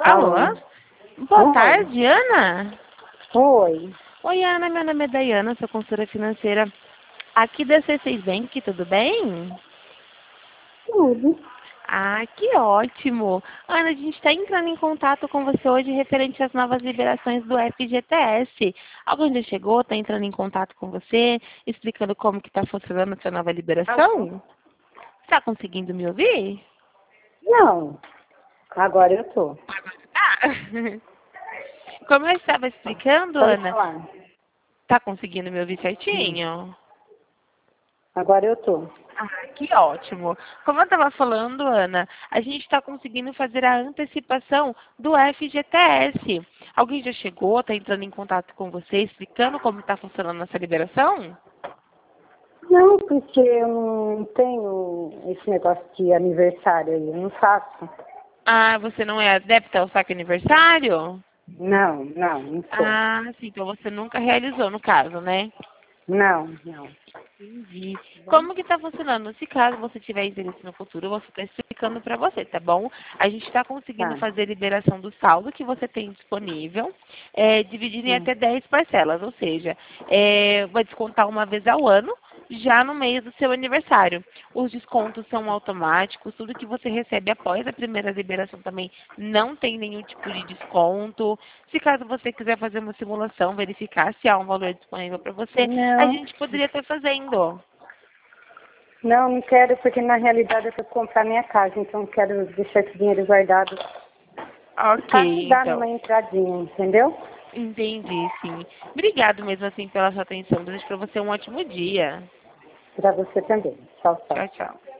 Alô? Alô? Boa Oi. tarde, Ana. Oi. Oi, Ana, meu nome é Dayana, sou consultora financeira aqui da C6 Bank, tudo bem? Tudo. Ah, que ótimo. Ana, a gente está entrando em contato com você hoje referente às novas liberações do FGTS. Alguém já chegou, está entrando em contato com você, explicando como que está funcionando essa nova Alô? liberação? Está conseguindo me ouvir? Não. Agora eu tô. Ah, como eu estava explicando, Pode Ana, falar. está conseguindo me ouvir Hum. certinho? Agora eu tô. Ah, que ótimo. Como eu estava falando, Ana, a gente está conseguindo fazer a antecipação do FGTS. Alguém já chegou, está entrando em contato com você, explicando como está funcionando essa liberação? Não, porque eu não tenho esse negócio de aniversário aí. Eu não faço. Ah, você não é adepta ao saque aniversário? Não sou. Ah, sim, então você nunca realizou, no caso, né? Não. Entendi. Tá bom? Como que está funcionando? Se caso você tiver interesse no futuro, eu vou ficar explicando para você, tá bom? A gente está conseguindo Tá. fazer liberação do saldo que você tem disponível, dividido em Hum. até 10 parcelas, ou seja, vai descontar uma vez ao ano, já no mês do seu aniversário. Os descontos são automáticos, tudo que você recebe após a primeira liberação também não tem nenhum tipo de desconto. Se caso você quiser fazer uma simulação, verificar se há um valor disponível para você, a Não. gente poderia estar fazendo. Não quero, porque na realidade eu quero comprar minha casa, então eu quero deixar esse dinheiro guardado Ok, para me dar então. numa entradinha, entendeu? Entendi, sim. Obrigado mesmo assim pela sua atenção. Desejo para você um ótimo dia. Para você também. Tchau. Tchau, tchau.